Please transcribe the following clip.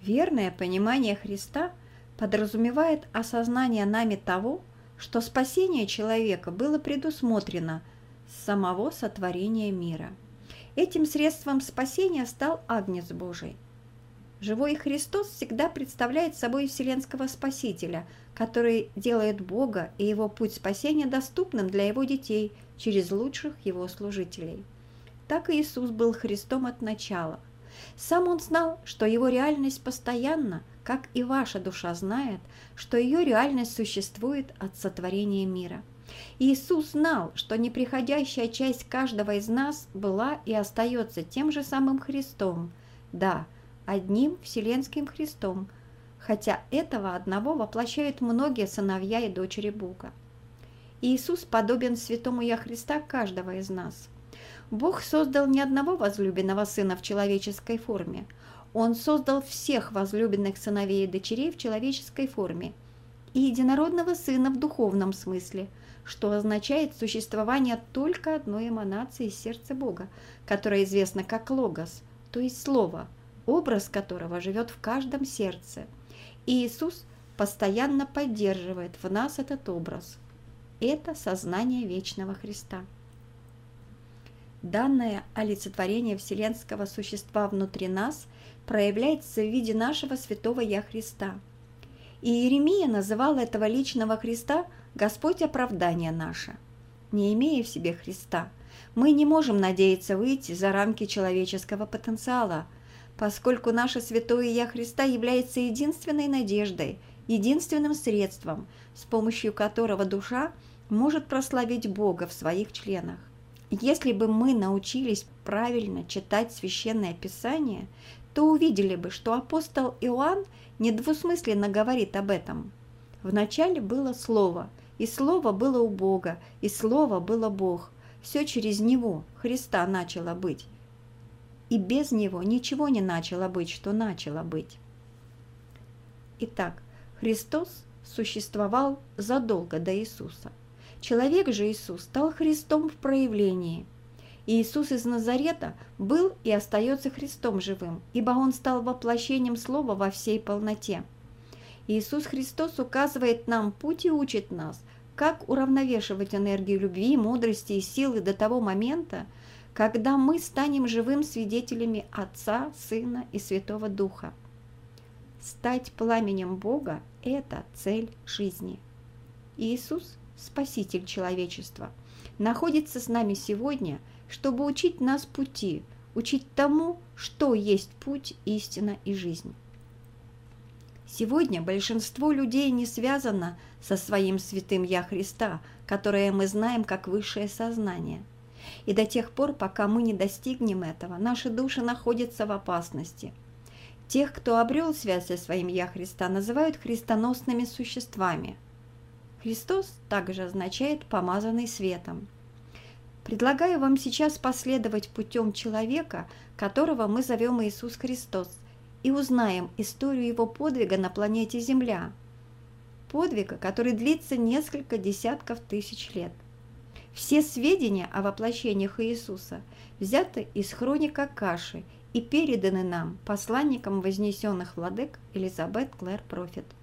Верное понимание Христа подразумевает осознание нами того, что спасение человека было предусмотрено с самого сотворения мира. Этим средством спасения стал Агнец Божий. Живой Христос всегда представляет собой вселенского Спасителя, который делает Бога и его путь спасения доступным для его детей через лучших его служителей. Так и Иисус был Христом от начала. Сам Он знал, что его реальность постоянна, как и ваша душа знает, что ее реальность существует от сотворения мира. И Иисус знал, что неприходящая часть каждого из нас была и остается тем же самым Христом, да, одним вселенским Христом, хотя этого одного воплощают многие сыновья и дочери Бога. И Иисус подобен святому Я Христа каждого из нас. Бог создал не одного возлюбленного сына в человеческой форме. Он создал всех возлюбленных сыновей и дочерей в человеческой форме и единородного сына в духовном смысле, что означает существование только одной эманации из сердца Бога, которая известна как Логос, то есть Слово, образ которого живет в каждом сердце. И Иисус постоянно поддерживает в нас этот образ. Это сознание вечного Христа. Данное олицетворение вселенского существа внутри нас проявляется в виде нашего святого Я Христа. И Иеремия называл этого личного Христа «Господь оправдание наше». Не имея в себе Христа, мы не можем надеяться выйти за рамки человеческого потенциала, поскольку наше святое Я Христа является единственной надеждой, единственным средством, с помощью которого душа может прославить Бога в своих членах. Если бы мы научились правильно читать Священное Писание, то увидели бы, что апостол Иоанн недвусмысленно говорит об этом. Вначале было Слово, и Слово было у Бога, и Слово было Бог. Все через Него, Христа, начало быть. И без Него ничего не начало быть, что начало быть. Итак, Христос существовал задолго до Иисуса. Человек же Иисус стал Христом в проявлении. И Иисус из Назарета был и остается Христом живым, ибо Он стал воплощением Слова во всей полноте. Иисус Христос указывает нам путь и учит нас, как уравновешивать энергию любви, мудрости и силы до того момента, когда мы станем живым свидетелями Отца, Сына и Святого Духа. Стать пламенем Бога – это цель жизни. Иисус – Спаситель человечества, находится с нами сегодня, чтобы учить нас пути, учить тому, что есть путь, истина и жизнь. Сегодня большинство людей не связано со своим святым Я Христа, которое мы знаем как высшее сознание. И до тех пор, пока мы не достигнем этого, наши души находятся в опасности. Тех, кто обрел связь со своим Я Христа, называют христоносными существами. Христос также означает «помазанный светом». Предлагаю вам сейчас последовать путем человека, которого мы зовем Иисус Христос, и узнаем историю его подвига на планете Земля, подвига, который длится несколько десятков тысяч лет. Все сведения о воплощениях Иисуса взяты из хроник Акаши и переданы нам посланником вознесенных владык Элизабет Клэр Профит.